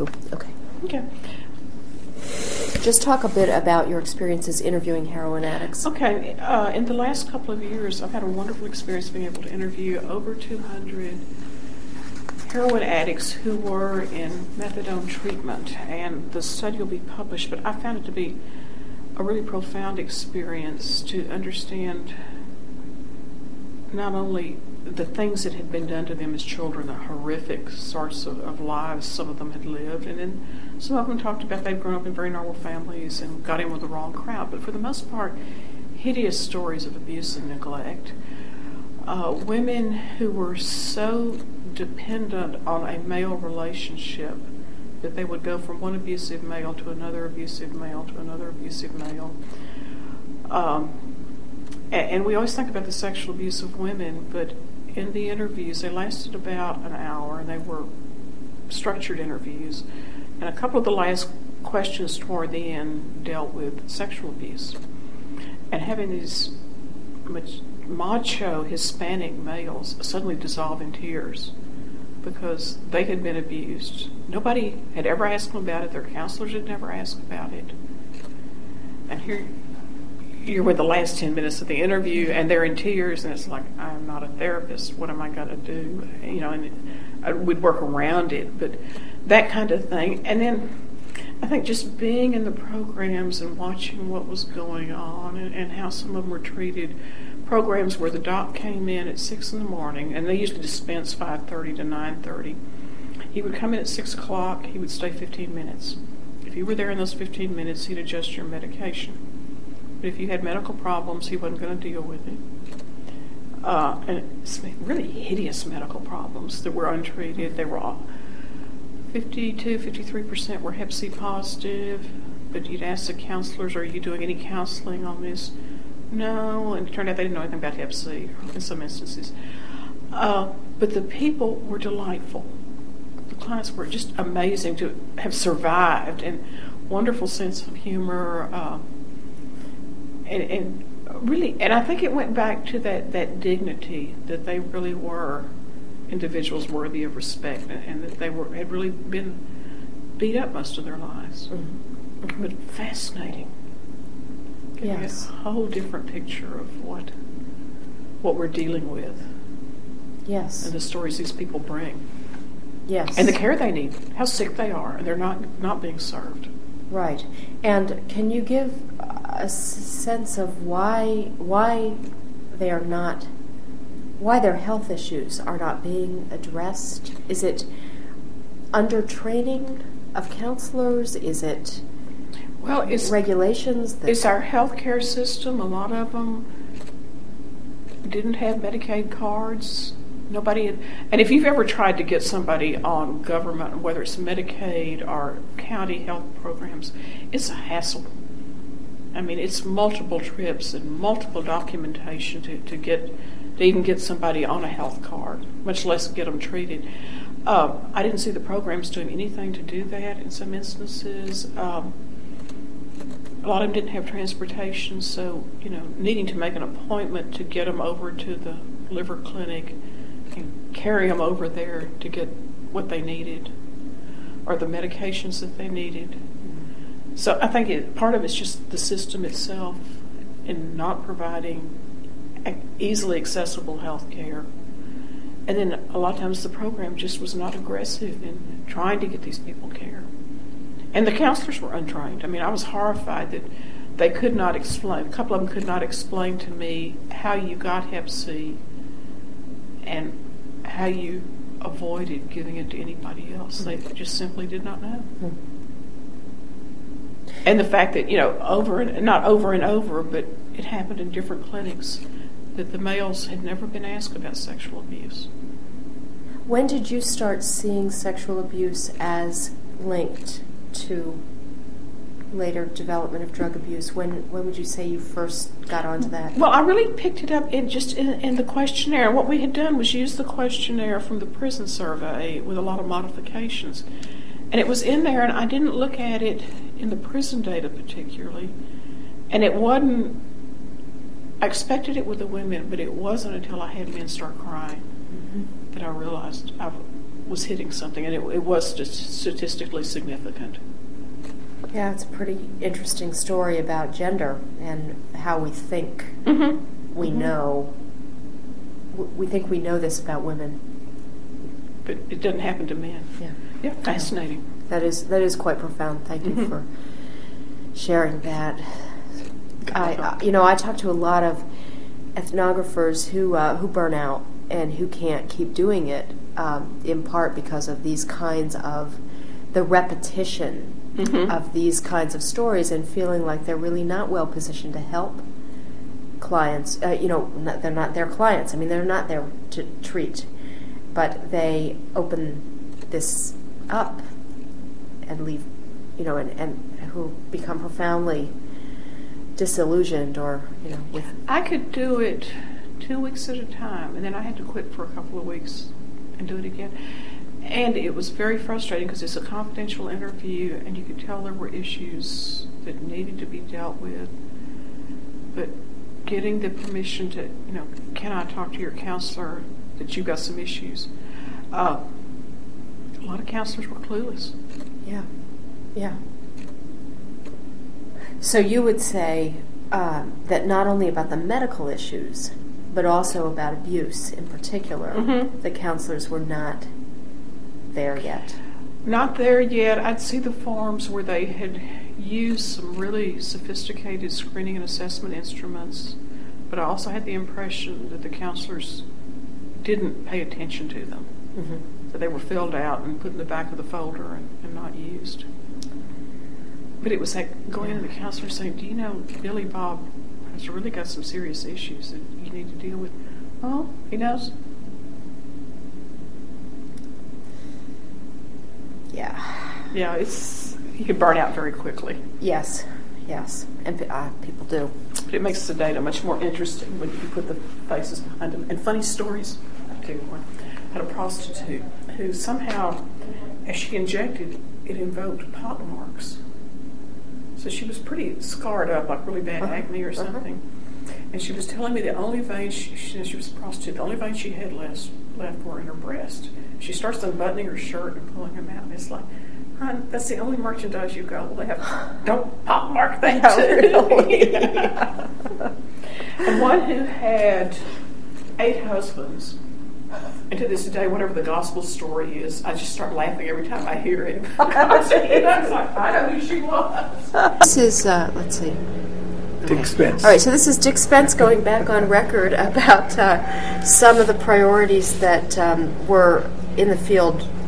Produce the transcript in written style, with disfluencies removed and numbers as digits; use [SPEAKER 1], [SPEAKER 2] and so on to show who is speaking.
[SPEAKER 1] too. Okay.
[SPEAKER 2] Okay.
[SPEAKER 1] Just talk a bit about your experiences interviewing heroin addicts.
[SPEAKER 2] Okay. In the last couple of years, I've had a wonderful experience being able to interview over 200 heroin addicts who were in methadone treatment, and the study will be published, but I found it to be a really profound experience to understand not only the things that had been done to them as children, the horrific sorts of lives some of them had lived, and then some of them talked about they'd grown up in very normal families and got in with the wrong crowd, but for the most part, hideous stories of abuse and neglect. Women who were so dependent on a male relationship that they would go from one abusive male to another abusive male to another abusive male. And we always think about the sexual abuse of women, but in the interviews, they lasted about an hour, and they were structured interviews. And a couple of the last questions toward the end dealt with sexual abuse. And having these macho Hispanic males suddenly dissolve in tears because they had been abused. Nobody had ever asked them about it. Their counselors had never asked about it. And here you're with the last 10 minutes of the interview, and they're in tears, and it's like, I'm not a therapist. What am I going to do? And we'd work around it, but that kind of thing. And then I think just being in the programs and watching what was going on and how some of them were treated. Programs where the doc came in at 6 in the morning, and they usually dispense 5:30 to 9:30. He would come in at 6 o'clock. He would stay 15 minutes. If you were there in those 15 minutes, he'd adjust your medication. But if you had medical problems, he wasn't going to deal with it. And it's really hideous medical problems that were untreated. They were all 53% were Hep C positive, but you'd ask the counselors, are you doing any counseling on this? No, and it turned out they didn't know anything about Hep C in some instances. But the people were delightful. The clients were just amazing to have survived, and wonderful sense of humor, and really, and I think it went back to that dignity that they really were individuals worthy of respect, and that they had really been beat up most of their lives. Mm-hmm. But fascinating.
[SPEAKER 1] Yes.
[SPEAKER 2] A whole different picture of what we're dealing with.
[SPEAKER 1] Yes.
[SPEAKER 2] And the stories these people bring.
[SPEAKER 1] Yes.
[SPEAKER 2] And the care they need, how sick they are, and they're not being served.
[SPEAKER 1] Right. And can you give a sense of why they are not, why their health issues are not being addressed? Is it under-training of counselors? Is it regulations?
[SPEAKER 2] It's our healthcare system. A lot of them didn't have Medicaid cards. Nobody had, and if you've ever tried to get somebody on government, whether it's Medicaid or county health programs, it's a hassle. I mean, it's multiple trips and multiple documentation to even get somebody on a health card, much less get them treated. I didn't see the programs doing anything to do that in some instances. A lot of them didn't have transportation, so, needing to make an appointment to get them over to the liver clinic and carry them over there to get what they needed or the medications that they needed. So I think part of it's just the system itself in not providing easily accessible health care. And then a lot of times the program just was not aggressive in trying to get these people care. And the counselors were untrained. I mean, I was horrified that they could not explain, a couple of them could not explain to me how you got Hep C and how you avoided giving it to anybody else. They just simply did not know. And the fact that, not over and over, but it happened in different clinics, that the males had never been asked about sexual abuse.
[SPEAKER 1] When did you start seeing sexual abuse as linked to later development of drug abuse? When would you say you first got onto that?
[SPEAKER 2] Well, I really picked it up in the questionnaire. What we had done was use the questionnaire from the prison survey with a lot of modifications. And it was in there, and I didn't look at it in the prison data particularly. And it wasn't, I expected it with the women, but it wasn't until I had men start crying that I realized I was hitting something, and it was just statistically significant.
[SPEAKER 1] Yeah, it's a pretty interesting story about gender and how we think we know. We think we know this about women.
[SPEAKER 2] But it doesn't happen to men. Yeah, fascinating.
[SPEAKER 1] That is quite profound. Thank you for sharing that. I talk to a lot of ethnographers who burn out and who can't keep doing it, in part because of these kinds of the repetition of these kinds of stories, and feeling like they're really not well positioned to help clients. They're not their clients. I mean, they're not there to treat, but they open this up and leave, and who become profoundly disillusioned with.
[SPEAKER 2] I could do it 2 weeks at a time, and then I had to quit for a couple of weeks and do it again. And it was very frustrating because it's a confidential interview, and you could tell there were issues that needed to be dealt with. But getting the permission to, can I talk to your counselor that you've got some issues? A lot of counselors were clueless.
[SPEAKER 1] Yeah. So you would say that not only about the medical issues, but also about abuse in particular, the counselors were not there yet.
[SPEAKER 2] Not there yet. I'd see the forms where they had used some really sophisticated screening and assessment instruments, but I also had the impression that the counselors didn't pay attention to them. So they were filled out and put in the back of the folder and not used. But it was like going into the counselor saying, do you know Billy Bob has really got some serious issues that you need to deal with? Oh, he knows. Yeah, you can burn out very quickly.
[SPEAKER 1] Yes, and people do.
[SPEAKER 2] But it makes the data much more interesting when you put the faces behind them. And funny stories. I'll tell you one. I had a prostitute who somehow, as she injected, it invoked pock marks. So she was pretty scarred up, like really bad acne or something. And she was telling me the only vein, she was a prostitute, the only vein she had left were in her breast. She starts unbuttoning her shirt and pulling them out. And it's like, hon, that's the only merchandise you've got left. Don't pockmark that too. And one who had 8 husbands. And to this day, whatever the gospel story is, I just start laughing every time I hear it. I was like, I know who she was.
[SPEAKER 1] This is, let's see.
[SPEAKER 3] Dick Spence.
[SPEAKER 1] All right, so this is Dick Spence going back on record about some of the priorities that were in the field